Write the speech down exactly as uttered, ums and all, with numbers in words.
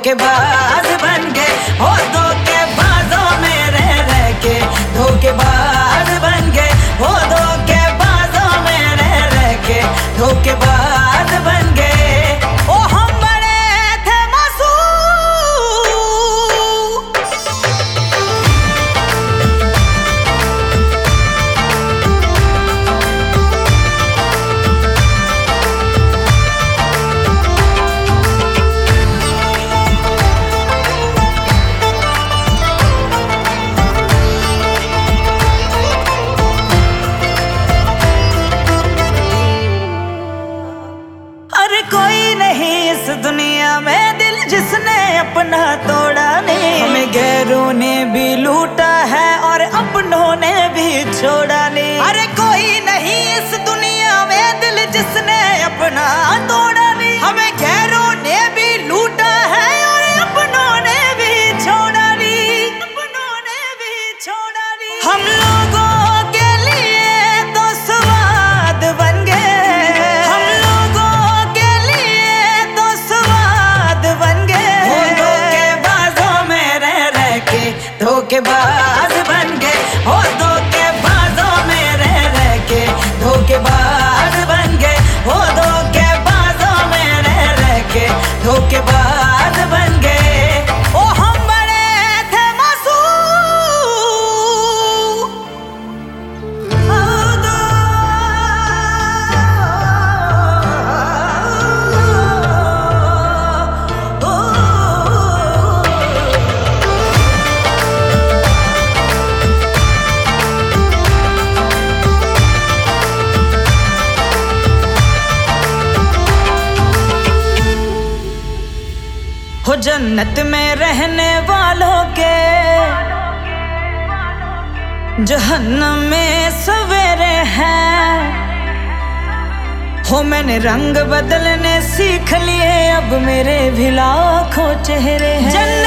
धोखेबाज बन गए हो, धोखेबाजों में रह रह के धोखेबाज बन गए हो, धोखेबाजों में रह रह के धोखेबाज बन गए। ओ हम बड़े थे मासूम, कोई नहीं इस दुनिया में दिल जिसने अपना तोड़ा नहीं। हमें गैरों ने भी लूटा है और अपनों ने भी छोड़ा नहीं। अरे कोई नहीं इस दुनिया में दिल जिसने अपना तोड़ा नहीं। हमें गैरों ने भी लूटा है और अपनों ने भी छोड़ा नहीं, अपनों ने भी छोड़ा नहीं। हम लोगों के लिए तो स्वाद बन गए, धोखेबाज बन गए हो, धोखेबाजों में रह रह के धोखेबाज बन गए हो, धोखेबाजों में रह रह के धोखेबाज बन गए। ओ हम बड़े थे मासूम, हो जन्नत में रहने वालों के जहन्नम में सवेरे हैं। हो मैंने रंग बदलने सीख लिए, अब मेरे भी लाखों चेहरे हैं।